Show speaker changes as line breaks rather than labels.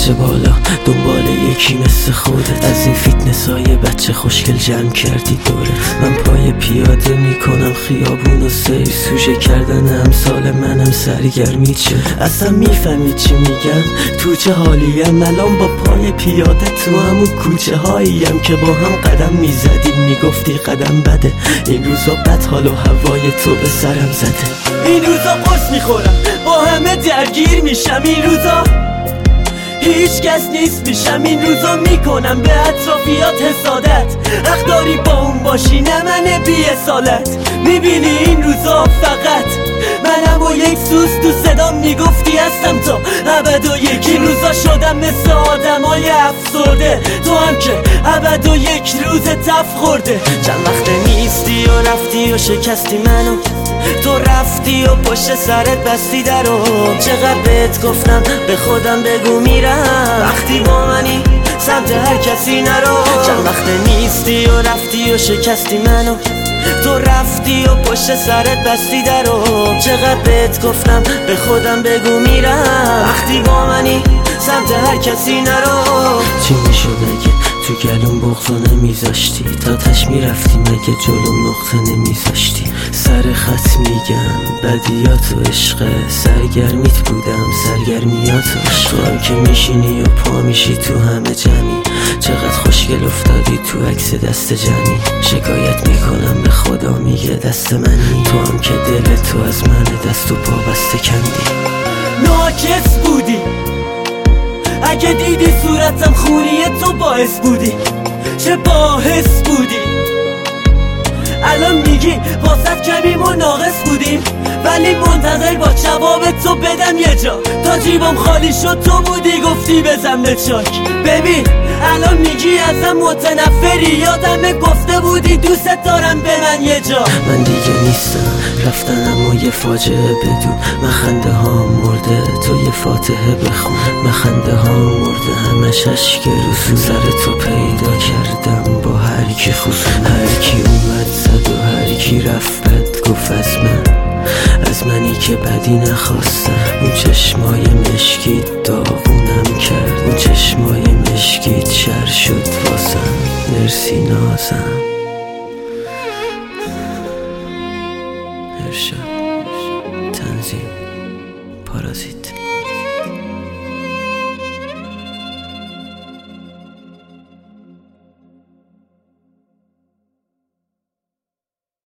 بچه بالا دنبال یکی مثل خودت، از این فیتنس های بچه خوشگل جمع کردی دورت. من پای پیاده میکنم خیابون و سیر، سوژه کردن امثال منم سرگرمی شد. اصلا میفهمی چی میگم؟ تو چه حالیم الان با پای پیاده تو همون کوچه هاییم که با هم قدم میزدیم میگفتی قدم بده. این روزا بد حال و هوای تو به سرم زده. این روزا قرص میخورم با همه درگیر میشم، این روزا هیچ کس نیست میشم، این روزا میکنم به اطرافیات حسادت. حق داری با اون باشی نه من بی اصالت. میبینی این روزا فقط منم و یک سوز تو صدام میگفتی هستم تا ابد و یک. این روزا شدم مثل آدمای افسرده، تو هم که ابد و یک روز تف خورده. چند وقت نیستی و رفتی و شکستی منو، تو رفتی و پشت سرت بستی درو. چقدر بهت گفتم به خودم بگو میرم، وقتی با منی سمت هر کسی نرو. چند وقت نیستی و رفتی و شکستی منو، تو رفتی و پشت سرت بستی درو. چقدر بهت گفتم به خودم بگو میرم، وقتی با منی سمت هر کسی نرو. چی میشد اگه تو گلوم بغضو نمیذاشتی؟ تا تش میرفتی مگه جلوم نقطه نمیذاشتی؟ سر خط میگم بدیات و عشق سرگرمیت بودم، سرگرمیات و عشق. تو هم که میشینی و پا میشی تو همه جمعی، چقدر خوشگل افتادی تو عکس دست جمعی. شکایت میکنم به خدا میگه دست منی، تو هم که دل تو از من دست و پا بسته کندی. ناکس بودی اگه دیدی صورتم خونی تو باعث بودی، چه باحث بودی. الان میگی واسط کمیم و ناقص بودیم، ولی منتظر با جواب تو بدم یه جا. تا جیبم خالی شد تو بودی گفتی بزن به چاک. ببین الان میگی ازم متنفری، یادم گفته بودی دوست دارم به من یه جا. من دیگه نیستم رفتن اما یه فاجعه بدون. من خنده ها مرده تو یه فاتحه بخون. من خنده ها مرده همش عشق رسون. سر تو پیدا کردم با هر کی خصوم. هر کی اومد زد و هر کی رفت بد گفت از منی که بدی نخواستم. اون چشمای مشکیت داغونم کرد، اون چشمای مشکیت شر شد واسم. مرسی نازم. ارشاد تنظیم پارازیت.